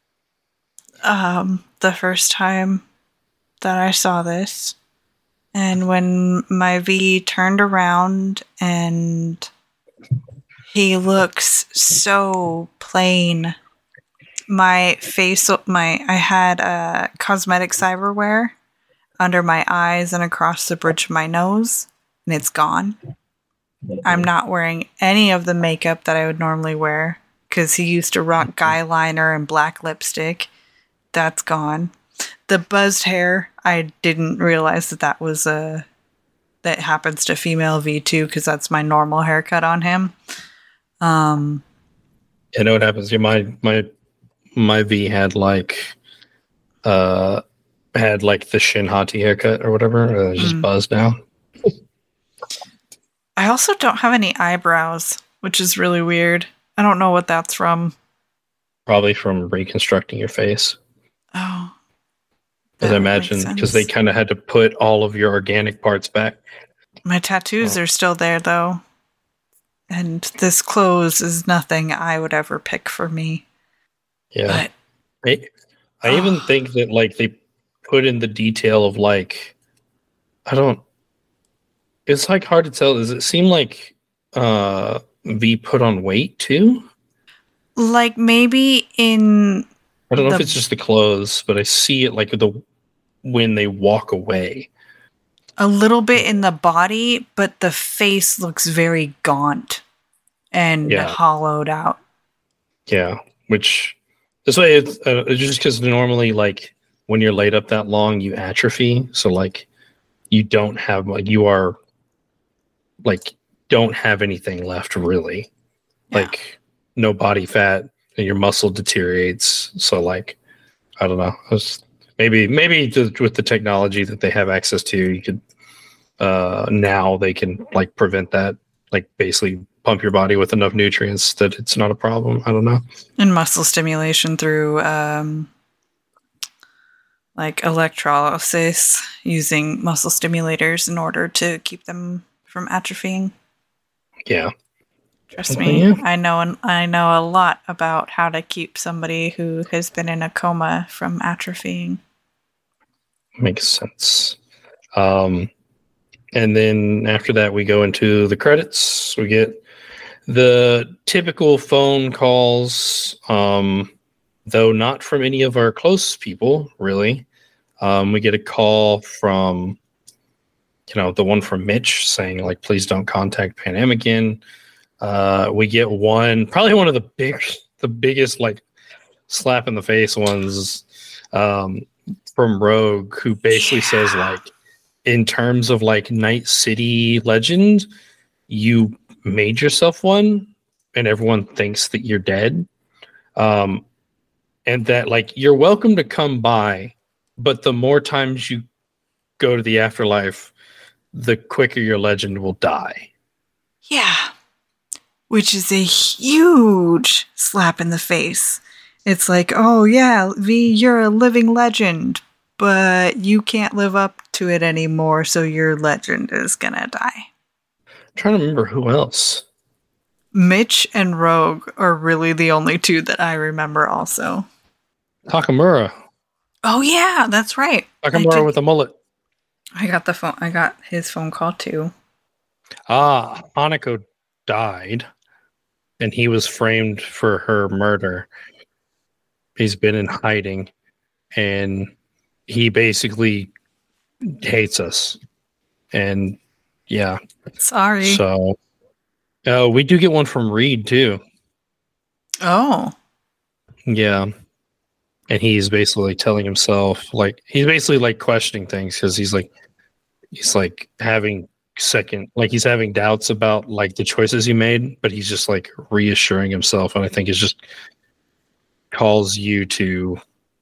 The first time that I saw this, and when my V turned around and he looks so plain. My face, I had cosmetic cyberware under my eyes and across the bridge of my nose, and it's gone. I'm not wearing any of the makeup that I would normally wear, because he used to rock guy liner and black lipstick. That's gone. The buzzed hair, I didn't realize that was that happens to female V2, because that's my normal haircut on him. You know what happens? My V had like the Shinhati haircut or whatever. Just buzzed now. I also don't have any eyebrows, which is really weird. I don't know what that's from. Probably from reconstructing your face. Oh. As I imagine, because they kind of had to put all of your organic parts back. My tattoos are still there, though. And this clothes is nothing I would ever pick for me. Yeah. But, I even think that like they put in the detail of like, it's like hard to tell. Does it seem like V put on weight too? Like maybe in... I don't know if it's just the clothes, but I see it like when they walk away. A little bit in the body, but the face looks very gaunt and hollowed out. Yeah, which this way it's just because normally like when you're laid up that long, you atrophy. So like you don't have like you are like don't have anything left really. Yeah. Like no body fat and your muscle deteriorates. So like I don't know. Maybe just with the technology that they have access to, you could now they can like prevent that, like basically pump your body with enough nutrients that it's not a problem. I don't know. And muscle stimulation through like electrolysis, using muscle stimulators in order to keep them from atrophying. Yeah. Trust me, Yeah. I know a lot about how to keep somebody who has been in a coma from atrophying. Makes sense. And then after that, we go into the credits. We get the typical phone calls, though not from any of our close people, really. We get a call from, the one from Mitch saying, like, please don't contact Pan Am again. We get probably one of the biggest, like, slap in the face ones from Rogue, who basically says, like, in terms of like Night City legend, you made yourself one and everyone thinks that you're dead. And that like you're welcome to come by, but the more times you go to the afterlife, the quicker your legend will die. Yeah. Which is a huge slap in the face. It's like, oh yeah, V, you're a living legend, but you can't live up to it anymore, so your legend is gonna die. I'm trying to remember who else. Mitch and Rogue are really the only two that I remember also. Takamura. Oh yeah, that's right. Takamura with a mullet. I got his phone call too. Hanako died and he was framed for her murder. He's been in hiding and he basically hates us. And yeah. Sorry. So we do get one from Reed too. Oh. Yeah. And he's basically telling himself, like, he's basically like questioning things because he's having he's having doubts about like the choices he made, but he's just like reassuring himself. And I think it's just calls you to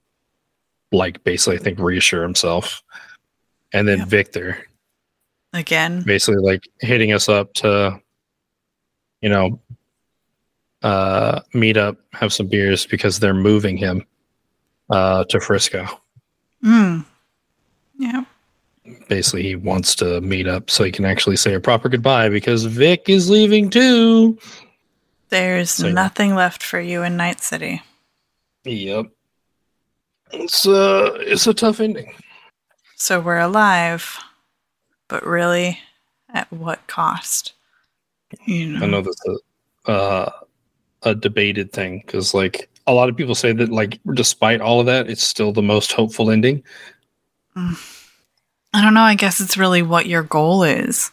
like basically, I think, reassure himself. And then Victor again, basically like hitting us up to, meet up, have some beers because they're moving him to Frisco. Yeah. Basically, he wants to meet up so he can actually say a proper goodbye because Vic is leaving too. There's nothing left for you in Night City. Yep. It's a tough ending. So we're alive, but really, at what cost? I know that's a debated thing because like a lot of people say that like despite all of that, it's still the most hopeful ending. I don't know. I guess it's really what your goal is.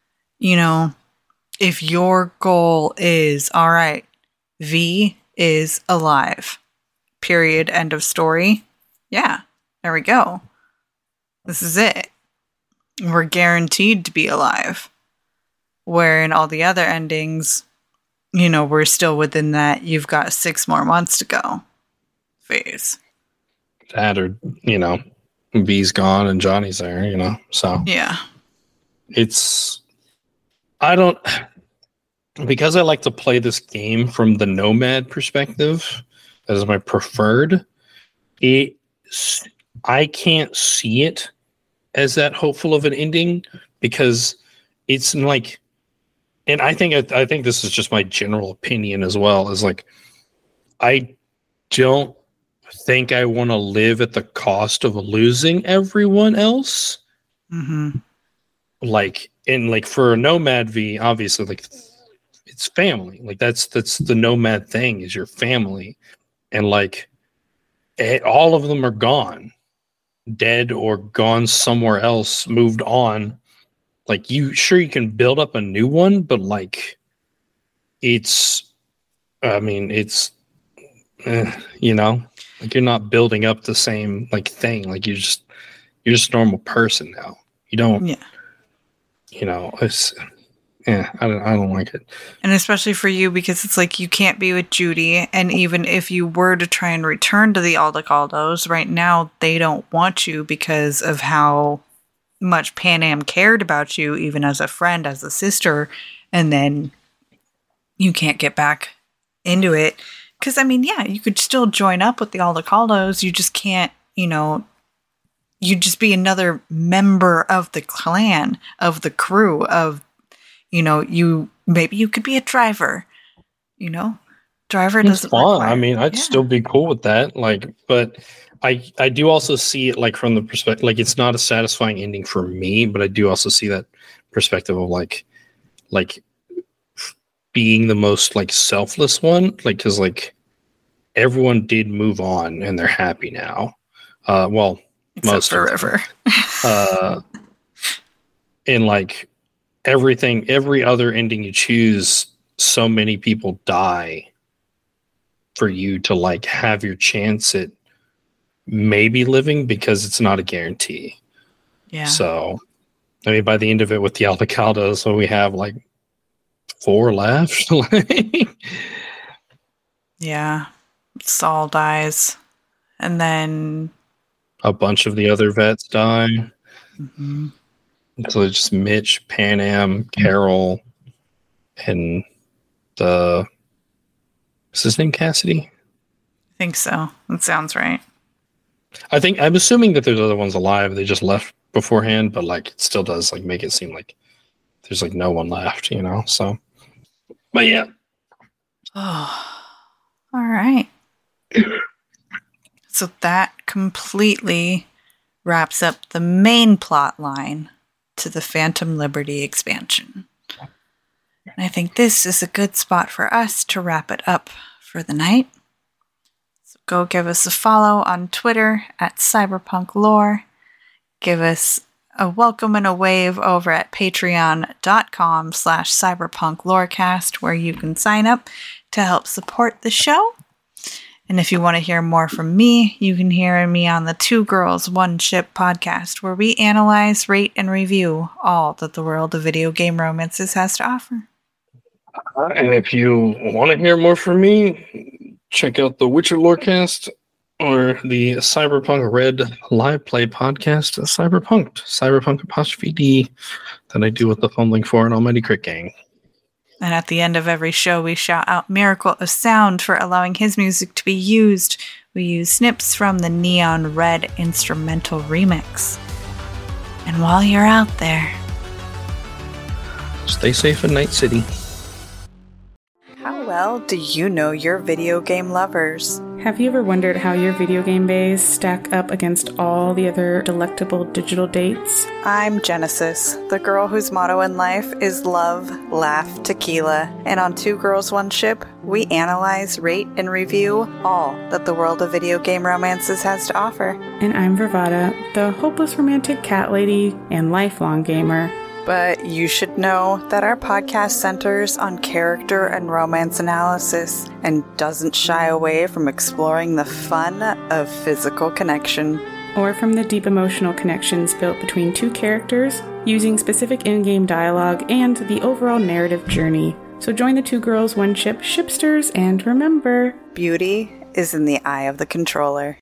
If your goal is, all right, V is alive, period, end of story. Yeah, there we go. This is it. We're guaranteed to be alive. Where in all the other endings, we're still within that you've got 6 more months to go phase. That or, V's gone and Johnny's there, so. Yeah. Because I like to play this game from the Nomad perspective as my preferred, I can't see it as that hopeful of an ending because it's like, and I think this is just my general opinion as well, is like, I don't think I want to live at the cost of losing everyone else. Mm-hmm. Like, and like for a Nomad V, obviously, like it's family. Like that's the Nomad thing is your family, and like all of them are gone, dead or gone somewhere else, moved on. Like you can build up a new one, but like it's you know, like you're not building up the same like thing. Like you're just a normal person now. You don't, you know, it's, I don't like it. And especially for you, because it's like you can't be with Judy. And even if you were to try and return to the Aldecaldos, right now they don't want you because of how much Panam cared about you, even as a friend, as a sister. And then you can't get back into it. Because, I mean, yeah, you could still join up with the Aldecaldos. You just can't, you know, you'd just be another member of the clan, of the crew, of, you know, maybe you could be a driver, you know? Driver doesn't fun. I mean, I'd still be cool with that. Like, but I do also see it like from the perspective, like it's not a satisfying ending for me, but I do also see that perspective of like being the most like selfless one, like because like everyone did move on and they're happy now. Well, except most for River. And like every other ending you choose, so many people die for you to like have your chance at maybe living, because it's not a guarantee. Yeah. So, I mean, by the end of it with the Aldecaldos, so we have like 4 left. Yeah. Saul dies. And then a bunch of the other vets die. Mm-hmm. So it's just Mitch, Panam, Carol, and is his name Cassidy? I think so. That sounds right. I'm assuming that there's other ones alive. They just left beforehand, but like it still does like make it seem like there's like no one left, you know? So, but yeah. Oh, all right. So that completely wraps up the main plot line to the Phantom Liberty expansion. And I think this is a good spot for us to wrap it up for the night. So go give us a follow on Twitter at CyberpunkLore. Give us a welcome and a wave over at patreon.com/cyberpunklorecast, where you can sign up to help support the show. And if you want to hear more from me, you can hear me on the Two Girls, One Ship podcast, where we analyze, rate, and review all that the world of video game romances has to offer. And if you want to hear more from me, check out the Witcher Lorecast or the Cyberpunk Red live play podcast, Cyberpunk_D, that I do with the Fumbling for an Almighty Crit Gang. And at the end of every show, we shout out Miracle of Sound for allowing his music to be used. We use snips from the Neon Red instrumental remix. And while you're out there, stay safe in Night City. How well do you know your video game lovers? Have you ever wondered how your video game bays stack up against all the other delectable digital dates? I'm Genesis, the girl whose motto in life is love, laugh, tequila. And on Two Girls, One Ship, we analyze, rate, and review all that the world of video game romances has to offer. And I'm Vervada, the hopeless romantic cat lady and lifelong gamer. But you should know that our podcast centers on character and romance analysis and doesn't shy away from exploring the fun of physical connection. Or from the deep emotional connections built between two characters, using specific in-game dialogue and the overall narrative journey. So join the Two Girls, One Ship shipsters, and remember, beauty is in the eye of the controller.